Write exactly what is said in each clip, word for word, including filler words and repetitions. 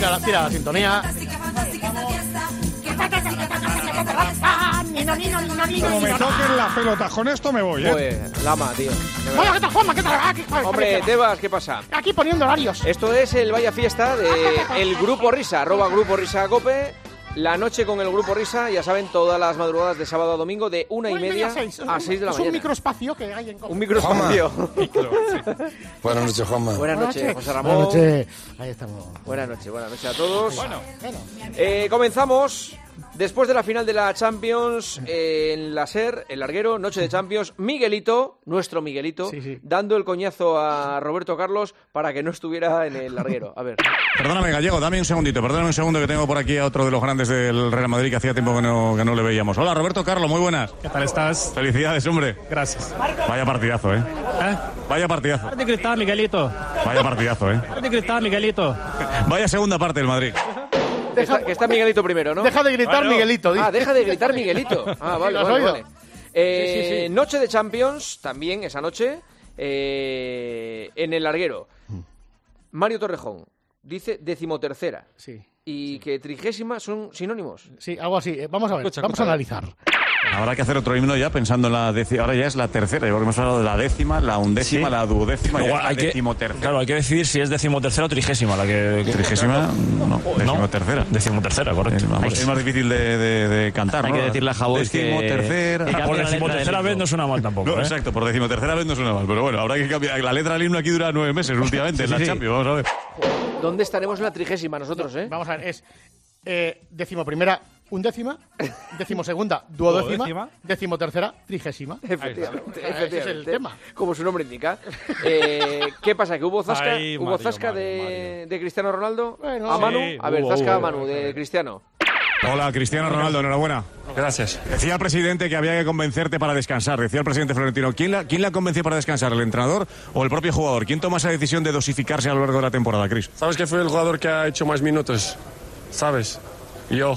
tira la, tira la sintonía. Como me toquen las pelotas con esto me voy, ¿eh? Pues, Lama, tío. Bueno, ¿qué tal, Juanma? ¿Qué tal? Aquí, Hombre, Tebas, ¿qué pasa? Aquí poniendo horarios. Esto es el Vaya Fiesta de el Grupo Risa, arroba Grupo Risa Cope. La noche con el Grupo Risa, ya saben, todas las madrugadas de sábado a domingo de una y media a seis de la mañana. Es un microespacio que hay en Cope. Un microespacio. Buenas noches, Juanma. Buenas noches, José Ramón. Buenas noches. Ahí estamos. Buenas noches, buenas noches a todos. Bueno, eh, comenzamos. Después de la final de la Champions, eh, en la SER, el larguero, noche de Champions, Miguelito, nuestro Miguelito, sí, sí. dando el coñazo a Roberto Carlos para que no estuviera en el larguero. A ver. Perdóname, Gallego, dame un segundito, perdóname un segundo que tengo por aquí a otro de los grandes del Real Madrid que hacía tiempo que no, que no le veíamos. Hola, Roberto Carlos, muy buenas. ¿Qué tal estás? Felicidades, hombre. Gracias. Vaya partidazo, ¿eh? ¿Eh? Vaya partidazo. Parte cristal, Miguelito. Vaya partidazo, ¿eh? Parte cristal, Miguelito. Vaya segunda parte del Madrid. Que está, que está Miguelito primero, ¿no? Deja de gritar, bueno. Miguelito. Dice. Ah, deja de gritar Miguelito. Ah, vale, ¿Lo has vale, oído? vale. Eh, Sí, sí, sí. Noche de Champions, también esa noche, eh, en el larguero. Mario Torrejón dice decimotercera. Sí. Y que trigésima son sinónimos. Sí, algo así. Eh, Vamos a ver, Escucha, vamos escucha. a analizar. Habrá que hacer otro himno ya pensando en la décima. Ahora ya es la tercera, porque hemos hablado de la décima, la undécima, Sí. la duodécima y Luego la hay que, decimotercera. claro, hay que decidir si es decimotercera o trigésima la que... que- Trigésima, no, decimotercera. Decimotercera, correcto. Es, vamos, Hay que- es más difícil de, de, de cantar, Hay ¿no? que decirle a Jabón que- Decimotercera. que cambie Por la decimotercera letra del vez no suena mal tampoco, No, ¿eh? exacto, por decimotercera vez no suena mal, pero bueno, habrá que cambiar. La letra del himno aquí dura nueve meses últimamente en la sí. Champions, vamos a ver. ¿Dónde estaremos en la trigésima nosotros, eh? Vamos a ver, es eh, decimoprimera, undécima, decimosegunda, duodécima, Duodécima. decimotercera, trigésima. Efectivamente, Ese es efectivamente. el tema. Como su nombre indica. Eh, ¿Qué pasa? ¿Que hubo zasca, Ay, ¿hubo Mario, zasca Mario, de, de Cristiano Ronaldo? Bueno, ¿A Manu? sí, a ver, hubo, zasca a hubo. Manu, de Cristiano. Hola, Cristiano Ronaldo, enhorabuena. Gracias. Decía el presidente que había que convencerte para descansar. Decía el presidente Florentino. ¿Quién la, quién la convenció para descansar? ¿El entrenador o el propio jugador? ¿Quién toma esa decisión de dosificarse a lo largo de la temporada, Cris? ¿Sabes que fue el jugador que ha hecho más minutos? ¿Sabes? Yo.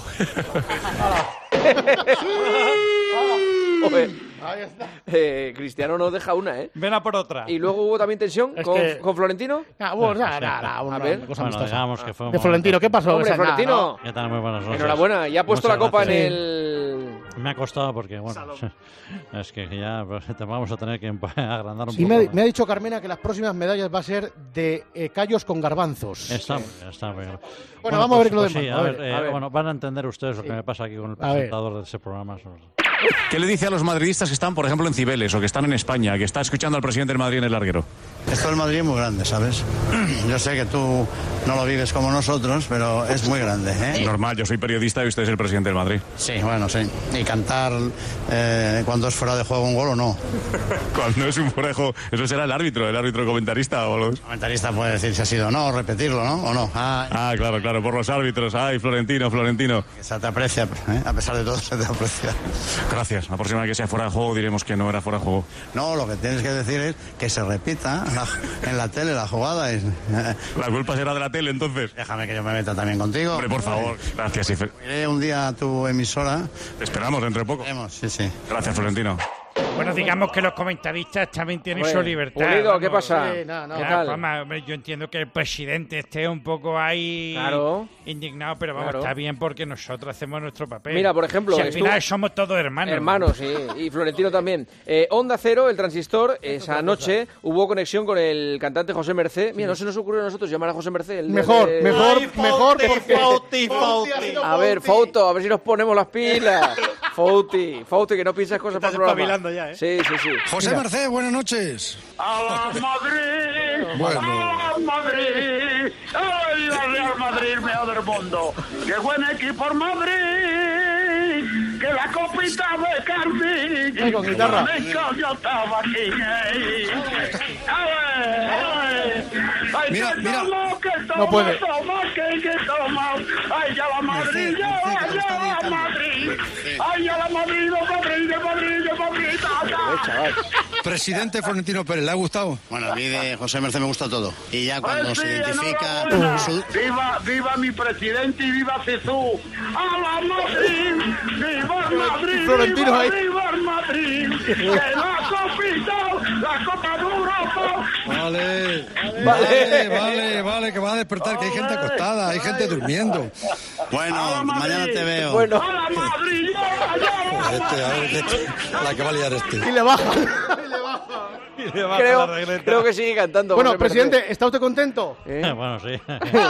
Joder, Ahí está. eh, Cristiano no deja una, ¿eh? Ven a por otra. Y luego hubo también tensión Es con, que- con Florentino. Ah, bueno, nada, nada, nada, una, A ver. una cosa Bueno, amistosa. digamos que fue un De Florentino, ¿qué pasó? Hombre, O sea, nada, Florentino. ¿Qué tal? Muy buenas noches. Enhorabuena, ya ha puesto Muchas la copa gracias. en el... Me ha costado porque, bueno, es que ya pues, te vamos a tener que empa- agrandar un Y poco. me, más. me ha dicho Carmena que las próximas medallas va a ser de eh, callos con garbanzos. Está, está bien. Bueno, vamos a ver lo pues demás. sí, A a ver, ver, eh, a ver. Bueno, van a entender ustedes lo que me pasa aquí con el A ver. presentador de ese programa. ¿Qué le dice a los madridistas que están, por ejemplo, en Cibeles o que están en España, que está escuchando al presidente del Madrid en el larguero? Esto del Madrid es muy grande, ¿sabes? Yo sé que tú no lo vives como nosotros, pero es muy grande, ¿eh? Normal, yo soy periodista y usted es el presidente del Madrid. Sí, bueno, sí. Y cantar eh, cuando es fuera de juego un gol o no. Cuando es un fuera de juego, eso será el árbitro, el árbitro comentarista o los... El comentarista puede decir si ha sido o no, o repetirlo, ¿no? O no. Ah, Ah, claro, claro, por los árbitros. Ay, Florentino, Florentino. se te aprecia, ¿eh? A pesar de todo se te aprecia. Gracias. La próxima vez que sea fuera de juego diremos que no era fuera de juego. No, lo que tienes que decir es que se repita la- en la tele la jugada. Y, eh, La culpa será de la tele, entonces. déjame que yo me meta también contigo. Hombre, por favor. Gracias, Ife. Iré un día a tu emisora. Te esperamos dentro de poco. Veremos, sí, sí. Gracias, Florentino. Bueno, digamos que los comentaristas también tienen Hombre, su libertad. Pulido, ¿qué vamos. pasa? Sí, no, no. ¿Qué Ya, tal? Juanma, hombre, yo entiendo que el presidente esté un poco ahí Claro. indignado, pero vamos, Claro. está bien porque nosotros hacemos nuestro papel. Mira, por ejemplo, si al estuvo- final somos todos hermanos. Hermanos, sí, y Florentino también. Eh, Onda Cero, el transistor, esa noche hubo conexión con el cantante José Mercé. Mira, no se nos ocurrió a nosotros llamar a José Mercé. el día Mejor, de- mejor, Ay, mejor, Fauti, porque... Fauti, Fauti ha Fauti. sido A ver, Fauti. Fauto, a ver si nos ponemos las pilas. Fauti, Fauti, que no piensas cosas para Estás el programa. espabilando ya, ¿eh? Sí, sí, sí. José Merced, buenas noches. ¡A la Madrid! Bueno. ¡A la Madrid! ¡Ay, la Real Madrid, mejor del mundo! ¡Qué buen equipo el Madrid! ¡Que la copita de Cardi! Ay, con guitarra. Yo estaba aquí. ey. A ver, a ver. Ay, Mira, que mira. tomo, que tomo, No puede. toma, que, que toma. Ay, ya la Madrid, Merced, ya, Merced, que lo está ya la dedicando. Madrid. Ay, ya la Madrid, la Madrid, la Madrid, la Madrid. ta, ta. Presidente Florentino Pérez, ¿le ha gustado? Bueno, a mí de José Merced me gusta todo. Y ya cuando Pues se sí, identifica enhorabuena. su... Viva, viva mi presidente y viva Jesús. ¡A la Madrid! ¡Viva el Madrid! Florentino ¡Viva, ahí. viva el Madrid! Madrid, que la copita, la Copa de Europa. Vale, vale, vale, vale, que va a despertar, que hay gente acostada, hay gente durmiendo. Bueno, mañana te veo. Bueno. ¡A la Madrid! Este, a ver, este, la que va a liar este. Y le baja. Creo, creo que sigue cantando. Bueno, José presidente, Pedro. ¿está usted contento? ¿Eh? Bueno, sí.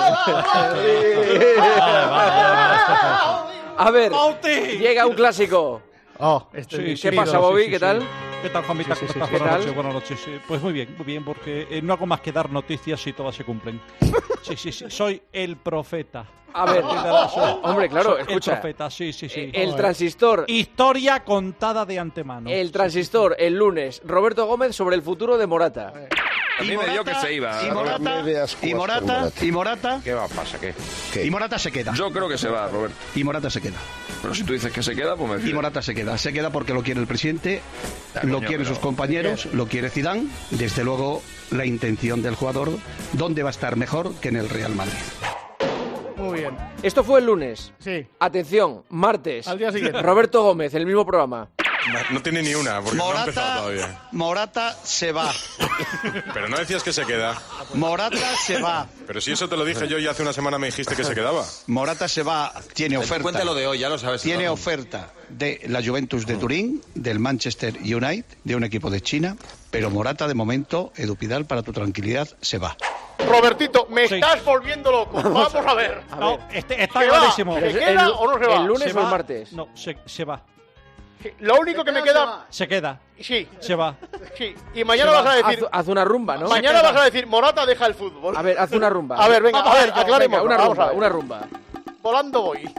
A ver, llega un clásico. Oh, este Sí, ¿Qué sí, pasa, sí, Bobby? sí, ¿Qué sí. tal? ¿Qué tal, Juanvita? Sí, sí, ¿Cómo sí, estás? ¿qué Buenas tal? noches, buenas noches. Sí, pues muy bien, muy bien, porque eh, no hago más que dar noticias y todas se cumplen. Sí, sí, sí. Soy el profeta. A ver, Soy- hombre, claro, soy escucha. El profeta, sí, sí, sí. El transistor. Historia contada de antemano. El transistor, el lunes. Roberto Gómez sobre el futuro de Morata. A mí me dio que se iba. Y Morata, y Morata, y Morata, ¿Qué va, pasa? ¿Qué? y Morata se queda. Yo creo que se va, Roberto. Y Morata se queda. Pero si tú dices que se queda, pues me Y fío. Morata se queda. Se queda porque lo quiere el presidente, Ah, lo coño, quieren pero- sus compañeros, lo quiere Zidane. Desde luego, la intención del jugador, ¿dónde va a estar mejor que en el Real Madrid? Muy bien. Esto fue el lunes. Sí. Atención, martes. Al día siguiente. Roberto Gómez, el mismo programa. No tiene ni una, porque no ha empezado Morata, todavía. Morata se va. Pero no decías que se queda. Morata se va. Pero si eso te lo dije yo y hace una semana me dijiste que se quedaba. Morata se va, tiene oferta. Cuéntalo de hoy, ya lo sabes. Tiene oferta de la Juventus de Turín, del Manchester United, de un equipo de China, pero Morata de momento, Edu Pidal, para tu tranquilidad, se va. Robertito, me Sí. estás volviendo loco. Vamos a ver. No, este, está ¿Qué va? clarísimo. ¿Se El- queda el- o no se va? el lunes ¿Se o el va? martes? No, se, se va. Lo único que me queda... Se queda. Sí, Se va. sí. Y mañana Se vas va. a decir... Haz, haz una rumba, ¿no? Mañana vas a decir, Morata deja el fútbol. A ver, haz una rumba. A ver, venga, Vamos a ver, vamos, aclaremos. venga, una vamos a rumba, ver. una rumba. Volando voy.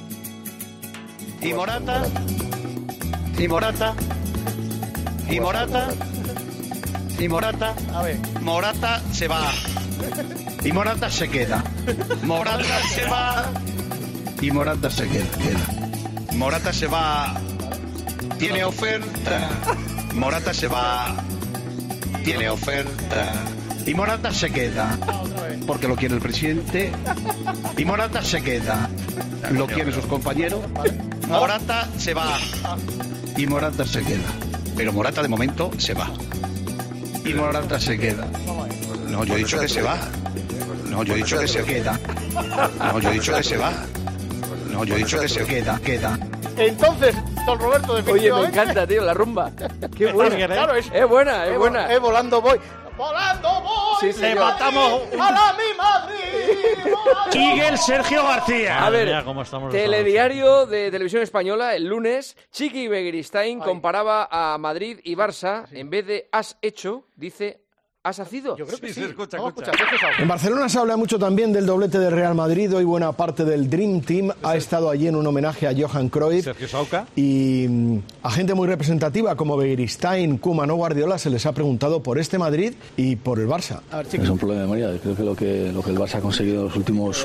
Y Morata, y Morata, y Morata, y Morata, A ver. Morata se va. Y Morata se queda. Morata se va. Y Morata se queda. queda. Morata se va. Tiene oferta. Morata se va. Tiene oferta. Y Morata se queda. Porque lo quiere el presidente. Y Morata se queda. Lo quieren sus compañeros. Morata se va. Y Morata se queda. Pero Morata de momento se va. Y Morata se queda. No, yo he dicho que se va. No, yo he dicho que se queda. No, yo he dicho que se va. No, yo he dicho que se queda, queda. Entonces, don Roberto, Oye, me definitivamente... encanta, tío, la rumba. Qué buena. bien, ¿eh? Claro, es... Es buena, es buena. Es volando voy. ¡Volando voy! Sí, señor. Levantamos a la mi Madrid. Miguel Sergio García. A ver, Mira cómo estamos telediario de Televisión Española, el lunes, Chiqui Begiristain comparaba a Madrid y Barça. En vez de has hecho, dice has hacido. Yo creo que sí. Sí, escucha, Vamos a escucha. escuchar, Sergio Sauce. En Barcelona se habla mucho también del doblete del Real Madrid. Hoy buena parte del Dream Team ha estado allí en un homenaje a Johan Cruyff. Sergio Sauca. Y mm, a gente muy representativa como Begiristain, Koeman o Guardiola se les ha preguntado por este Madrid y por el Barça. A ver, Chiqui. Es un problema de memoria. Creo que lo que lo que el Barça ha conseguido en los últimos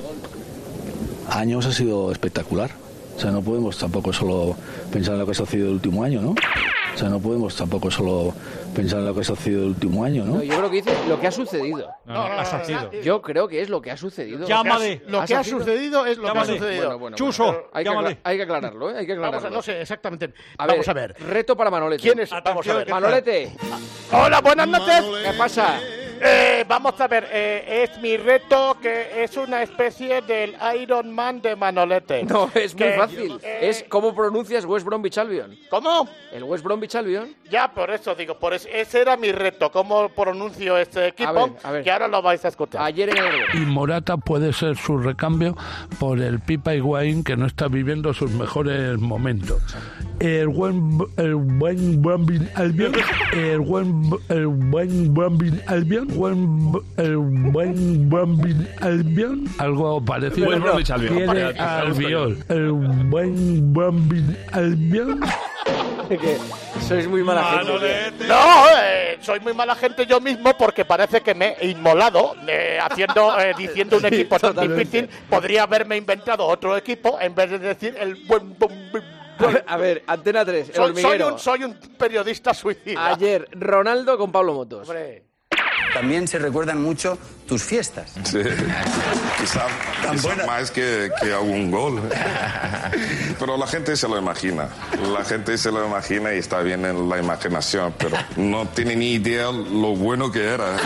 años ha sido espectacular. O sea, no podemos tampoco solo pensar en lo que ha sucedido el último año, ¿no? O sea, no podemos tampoco solo pensar en lo que ha sucedido el último año, ¿no? No, yo creo que dice lo que ha sucedido. No, no, ha sucedido. Yo creo que es lo que ha sucedido. Llámale. Lo que ha sido? sucedido es lo que ha Llámale. sucedido. Bueno, bueno, Chuso, bueno. Hay, que llámale. acla- hay que aclararlo, ¿eh? Hay que Vamos a, aclararlo. no sé exactamente. A Vamos a ver. Reto para Manolete. ¿Quién es? Vamos a ver. Manolete. Hola, buenas noches. ¿Qué pasa? Eh, vamos a ver, eh, es mi reto que es una especie del Iron Man de Manolete. No, es muy Que, fácil. eh, Es cómo pronuncias West Bromwich Albion. ¿Cómo? El West Bromwich Albion. Ya, por eso digo, por eso, ese era mi reto, cómo pronuncio este equipo, A ver, a ver. que ahora lo vais a escuchar. Ayer en el Argo. Y Morata puede ser su recambio por el Pipa Higuaín, que no está viviendo sus mejores momentos. El buen el buen Bromwich Albion, el buen el buen Bromwich Albion, buen, el buen Bromwich Albion, algo parecido. Buen Bromwich Albion. Quiere Vale, Albiol, el buen Bromwich Albion. Que sois muy mala gente. No, eh, soy muy mala gente yo mismo porque parece que me he inmolado eh, haciendo, eh, diciendo un Sí, equipo tan totalmente. difícil. Podría haberme inventado otro equipo en vez de decir el buen... buen- buen- A ver, a ver, Antena tres, el soy, soy hormiguero. un, soy un periodista suicida. Ayer, Ronaldo con Pablo Motos. Hombre. también se recuerdan mucho tus fiestas. Sí, quizá, quizá más que, que algún gol. Pero la gente se lo imagina. La gente se lo imagina y está bien en la imaginación, pero no tiene ni idea lo bueno que era.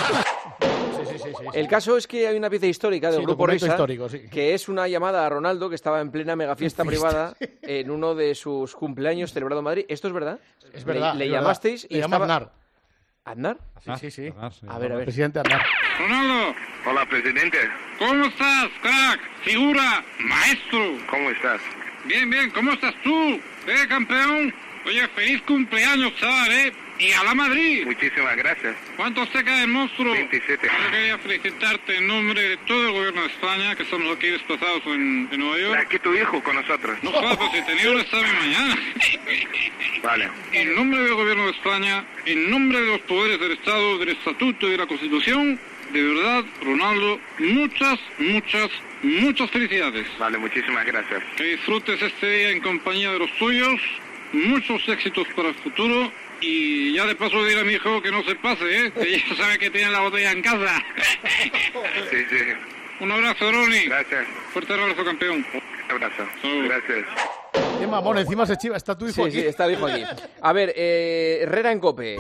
El caso es que hay una pieza histórica del Sí, Grupo documento Risa, histórico, sí. que es una llamada a Ronaldo, que estaba en plena megafiesta privada en uno de sus cumpleaños celebrado en Madrid. ¿Esto es verdad? Es verdad. Le, le es verdad. llamasteis y Le llama estaba... Aznar. ¿Aznar? Sí, sí, sí. A ver, a ver. Presidente Aznar. Ronaldo. Hola, presidente. ¿Cómo estás, crack? Figura, maestro. ¿Cómo estás? Bien, bien, ¿cómo estás tú? ¿Eh, campeón? Oye, feliz cumpleaños, chaval, ¿eh? Y a la Madrid. Muchísimas gracias. ¿Cuántos te cae, monstruo? veintisiete. Yo quería felicitarte en nombre de todo el gobierno de España, que estamos aquí desplazados en, en Nueva York. Aquí tu hijo con nosotros. No, jodas, pues si tenía un examen mañana. Vale. En nombre del gobierno de España, en nombre de los poderes del Estado, del Estatuto y de la Constitución, de verdad, Ronaldo, muchas, muchas, muchas felicidades. Vale, muchísimas gracias. Que disfrutes este día en compañía de los tuyos, muchos éxitos para el futuro y ya de paso diré a mi hijo que no se pase, ¿eh? Que ya sabe que tiene la botella en casa. Sí, sí. Un abrazo, Ronnie. Gracias. Fuerte abrazo, campeón. Un abrazo. Gracias. Qué mamón, encima se chiva. Está tu hijo Sí, aquí. sí, está el hijo aquí. A ver, eh, Herrera en Cope.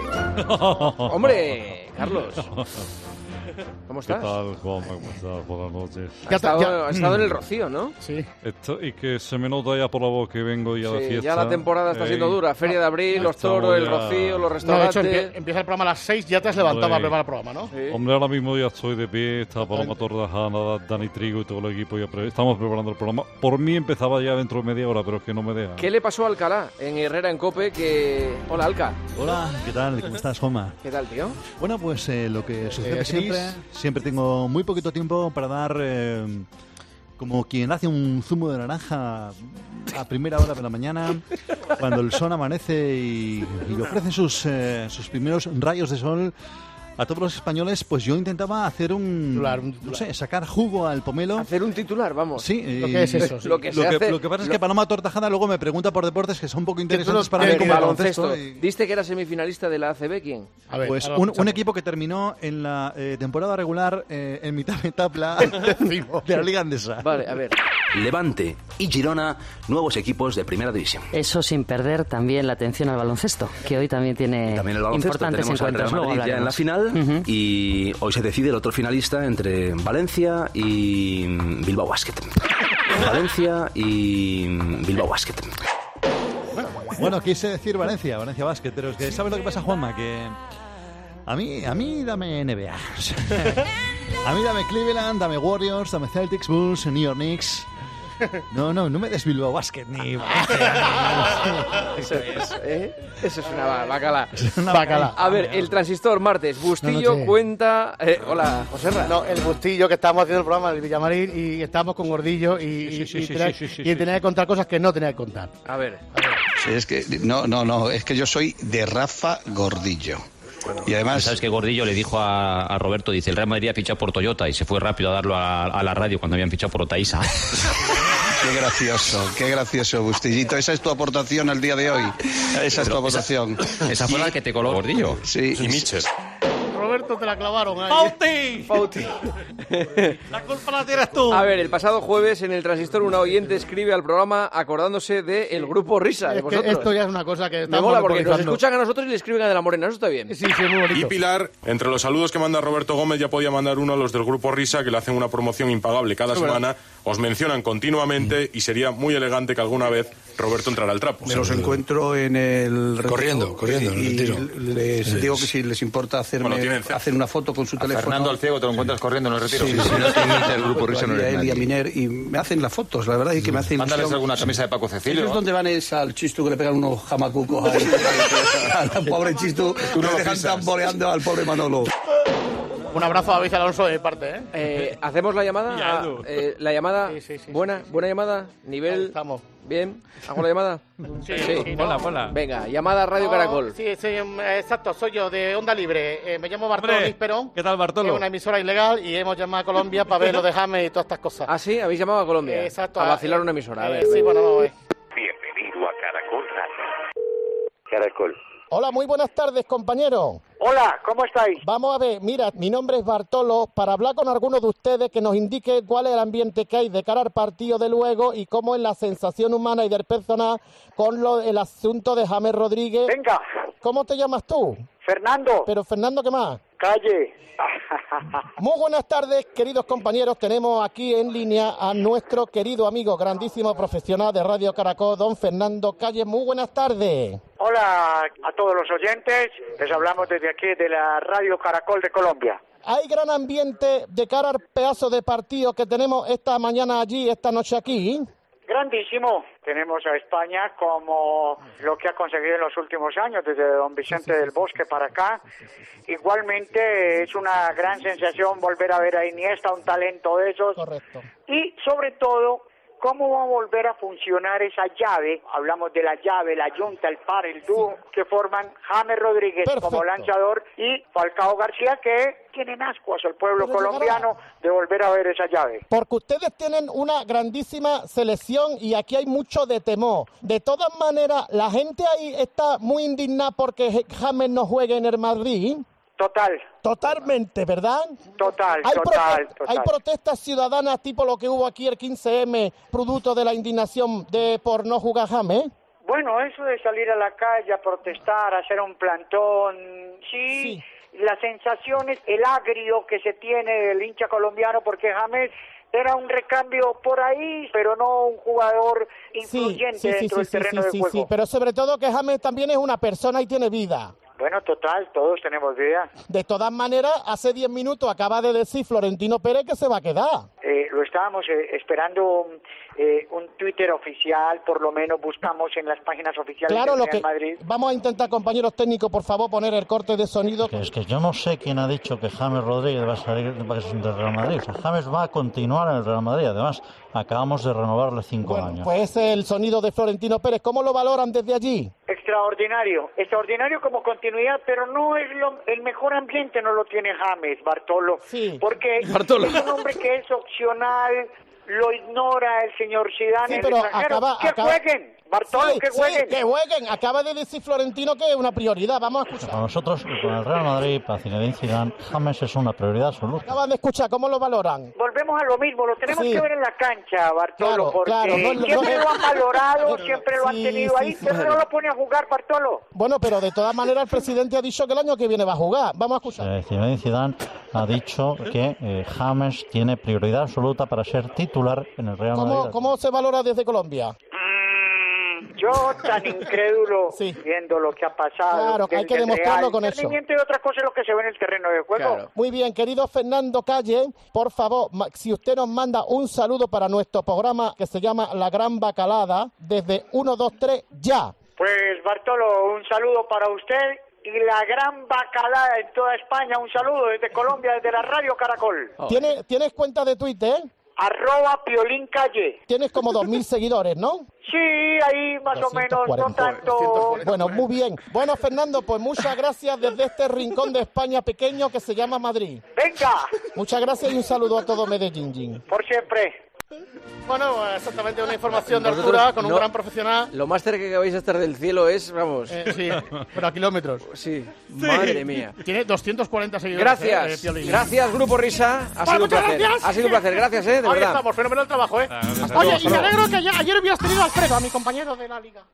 Hombre, Carlos. ¿Cómo estás? ¿Qué tal, Juan? ¿Cómo estás? Buenas noches. Has estado, has estado en el Rocío, ¿no? Sí. Esto, y que se me nota ya por la voz que vengo ya a la Sí, fiesta. ya la temporada está siendo Ey, dura. Feria de Abril, los estamos toros, el ya- Rocío, los No, de restaurantes. hecho, empie- empieza el programa a las seis, ya te has levantado Hombre. para preparar el programa, ¿no? Sí. Hombre, ahora mismo ya estoy de pie, está Paloma Tordajana, Dani Trigo y todo el equipo. Ya pre- estamos preparando el programa. Por mí empezaba ya dentro de media hora, pero es que no me deja. ¿Qué le pasó a Alcalá en Herrera en Cope? Que... Hola, Alca. Hola, ¿qué tal? ¿Cómo estás, Juanma? ¿Qué tal, tío? Bueno, pues eh, lo que sucede Eh, que siempre, Cris. siempre tengo muy poquito tiempo para dar, eh, como quien hace un zumo de naranja a primera hora de la mañana, cuando el sol amanece y, y ofrece sus, eh, sus primeros rayos de sol a todos los españoles, pues yo intentaba hacer un, Titular, un titular. no sé, sacar jugo al pomelo. Hacer un titular, vamos. Sí, Lo y- que es eso, sí. Lo que se lo que, hace- lo que pasa es lo- que Paloma Tortajada luego me pregunta por deportes que son un poco interesantes tú para no- mí A ver, como el baloncesto. baloncesto. y- ¿Diste que era semifinalista de la A C B? ¿Quién? A ver, Pues ahora un, escuchamos. un equipo que terminó en la eh, temporada regular eh, en mitad de tabla de la Liga Andesa. Vale, a ver. Levante y Girona, nuevos equipos de Primera División. Eso sin perder también la atención al baloncesto, que hoy también tiene También el baloncesto, importantes tenemos al encuentros. Real Luego Madrid ya en la hablaremos. final Ujú. y hoy se decide el otro finalista entre Valencia y Bilbao Basket. Valencia y Bilbao Basket. Bueno, quise decir Valencia, Valencia Basket, pero es que ¿sabes lo que pasa, Juanma? Que a mí, a mí dame N B A. O sea, a mí dame Cleveland, dame Warriors, dame Celtics, Bulls, New York Knicks. No, no, no me des Bilbao Basket ni Valencia. Eso es, ¿eh? Eso es una ba- bacala. Una Bacala. A ver, el transistor martes. Bustillo No, no sé. cuenta... eh, hola, Joserra. No, el Bustillo, que estábamos haciendo el programa del Villamarín y estábamos con Gordillo y, Sí, sí, y- y sí, tenía, sí, sí, sí, y sí, tenía que contar cosas que no tenía que contar. A ver. Sí, es que, no, no, no, es que yo soy de Rafa Gordillo. Y además... ¿Sabes que Gordillo le dijo a, a Roberto, dice, el Real Madrid ha fichado por Toyota y se fue rápido a darlo a, a la radio cuando habían fichado por Otaiza? Qué gracioso, qué gracioso, Bustillito. Esa es tu aportación al día de hoy. Esa es tu Pero aportación. Esa, esa fue la que te coló Gordillo. Sí. Y Mitchell. Roberto, te la clavaron ahí. ¡Pauti! Pauti. La culpa la tienes tú. A ver, el pasado jueves en el transistor una oyente escribe al programa acordándose del grupo Risa, de Es que vosotros. esto ya es una cosa que Me estamos mola porque nos monopolizando. escuchan a nosotros y le escriben a De la Morena, eso está bien. Sí, sí, muy Y bonito. Pilar, entre los saludos que manda Roberto Gómez, ya podía mandar uno a los del Grupo Risa, que le hacen una promoción impagable cada semana. Os mencionan continuamente y sería muy elegante que alguna vez Roberto entrara al trapo. Me los encuentro en el... Corriendo, corriendo, en el y retiro. les Sí. digo que si les importa hacerme, Bueno, tienen cerca. hacer una foto con su A teléfono. Fernando Alciego te lo encuentras corriendo en el retiro. Sí, Si sí, no sí. te imita el Grupo Risa, no Y a eres él y a nadie. Miner, y me hacen las fotos, la verdad, y que me hace Mándales ilusión. alguna camisa de Paco Cecilio. ¿Ellos dónde van es al Chistu que le pegan unos jamacucos ahí? Al pobre Chistu, Tú no le lo dejan pisas. tamboreando al pobre Manolo. Un abrazo a David Alonso de mi parte, ¿eh? Eh, ¿Hacemos la llamada? Ya, Ah, Edu. eh, ¿La llamada? Sí, sí, sí, ¿Buena? ¿Buena llamada? ¿Nivel? Ahí estamos. ¿Bien? ¿Hago la llamada? Sí, sí, Hola, no. hola. Venga, llamada a Radio No, Caracol. Sí, sí, em, exacto, soy yo, de Onda Libre. Eh, me llamo Bartolo Hombre, Nisperón. ¿qué tal, Bartolo? Es una emisora ilegal y hemos llamado a Colombia para ver lo de James y todas estas cosas. Ah, sí, habéis llamado a Colombia. Eh, exacto. A ah, vacilar eh, una emisora. A eh, ver. Sí, bueno, vamos a ver. Bienvenido a Caracol Radio. Caracol, Hola, muy buenas tardes, compañero. Hola, ¿cómo estáis? Vamos a ver, mira, mi nombre es Bartolo, para hablar con algunos de ustedes que nos indique cuál es el ambiente que hay de cara al partido de luego y cómo es la sensación humana y del personal con lo, el asunto de James Rodríguez. Venga. ¿Cómo te llamas tú? Fernando. Pero Fernando, ¿qué más? Calle. Muy buenas tardes, queridos compañeros. Tenemos aquí en línea a nuestro querido amigo, grandísimo profesional de Radio Caracol, don Fernando Calle. Muy buenas tardes. Hola a todos los oyentes. Les hablamos desde aquí de la Radio Caracol de Colombia. Hay gran ambiente de cara al pedazo de partido que tenemos esta mañana allí, esta noche aquí. Grandísimo. Tenemos a España como lo que ha conseguido en los últimos años, desde don Vicente del Bosque para acá. Igualmente es una gran sensación volver a ver a Iniesta, un talento de esos. Correcto. Y sobre todo, cómo va a volver a funcionar esa llave, hablamos de la llave, la yunta, el par, el dúo, sí, que forman James Rodríguez Perfecto. Como lanzador y Falcao García, que tienen ascuas al pueblo Pero colombiano llegará. De volver a ver esa llave. Porque ustedes tienen una grandísima selección y aquí hay mucho de temor. De todas maneras, la gente ahí está muy indignada porque James no juegue en el Madrid. Total. Totalmente, ¿verdad? Total, hay total, prote- total. Hay protestas ciudadanas tipo lo que hubo aquí el quince eme, producto de la indignación de por no jugar James. Bueno, eso de salir a la calle a protestar, a hacer un plantón, sí, sí. La sensación es el agrio que se tiene del hincha colombiano porque James era un recambio por ahí, pero no un jugador influyente sí, sí, dentro sí, del sí, terreno sí, de sí, juego. Sí, pero sobre todo que James también es una persona y tiene vida. Bueno, total, todos tenemos vida. De todas maneras, hace diez minutos acaba de decir Florentino Pérez que se va a quedar. Eh, lo estábamos eh, esperando eh, un Twitter oficial, por lo menos buscamos en las páginas oficiales claro, de lo que Madrid. Vamos a intentar, compañeros técnicos, por favor, poner el corte de sonido. Es que yo no sé quién ha dicho que James Rodríguez va a salir del Real Madrid. O sea, James va a continuar en el Real Madrid. Además, acabamos de renovarle cinco bueno, años. Pues ese es el sonido de Florentino Pérez. ¿Cómo lo valoran desde allí? Extraordinario, extraordinario como continuidad, pero no es lo, el mejor ambiente no lo tiene James, Bartolo, sí. porque Bartolo. es un hombre que es opcional, lo ignora el señor Zidane, sí, el pero extranjero, acaba, que acaba... jueguen, Bartolo, sí, que jueguen. Sí, que jueguen, acaba de decir Florentino que es una prioridad, vamos a escuchar. Para nosotros, con el Real Madrid, para Zinedine Zidane, James es una prioridad absoluta. Acaban de escuchar, ¿cómo lo valoran? Volvemos a lo mismo, lo tenemos sí. que ver en la cancha, Bartolo, claro, porque claro, no, no, siempre no, lo han valorado, pero, siempre lo han sí, tenido sí, ahí, sí, pero sí. no lo pone a jugar, Bartolo. Bueno, pero de todas maneras el presidente ha dicho que el año que viene va a jugar, vamos a escuchar. Eh, Zinedine Zidane ha dicho que eh, James tiene prioridad absoluta para ser titular en el Real ¿Cómo, Madrid. ¿Cómo se valora desde Colombia? Yo tan incrédulo sí. viendo lo que ha pasado. Claro, del, hay que del demostrarlo real con eso. Y otra cosa es lo que se ve en el terreno de juego. Claro. Muy bien, querido Fernando Calle, por favor, si usted nos manda un saludo para nuestro programa que se llama La Gran Bacalada, desde uno, dos, tres, ya. Pues Bartolo, un saludo para usted y la Gran Bacalada en toda España. Un saludo desde Colombia, desde la Radio Caracol. Oh. ¿Tienes, ¿Tienes cuenta de Twitter? Arroba Piolín Calle. Tienes como dos mil seguidores, ¿no? Sí, ahí más o menos, no tanto. Bueno, muy bien. Bueno, Fernando, pues muchas gracias desde este rincón de España pequeño que se llama Madrid. ¡Venga! Muchas gracias y un saludo a todo Medellín. Por siempre. Bueno, exactamente una información de altura con un no, gran profesional. Lo más cerca que vais a estar del cielo es, vamos... Eh, sí, pero a kilómetros. Sí, sí. Madre mía. Tiene doscientos cuarenta seguidores. Gracias, eh, gracias Grupo Risa. Ha sido un placer. Gracias. Ha sido un placer, gracias, eh, de Ahí verdad. estamos, fenomenal trabajo, eh. Ah, Oye, y me alegro que ayer, ayer hubieras tenido a Alfredo, a mi compañero de la liga.